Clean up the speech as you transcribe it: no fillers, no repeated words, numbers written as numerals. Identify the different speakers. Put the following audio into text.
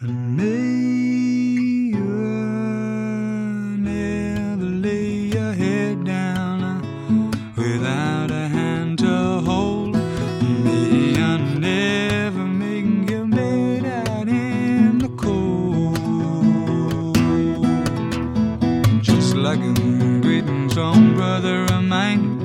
Speaker 1: And may you never lay your head down without a hand to hold. May you never make your bed out in the cold. Just like a great and strong brother of mine,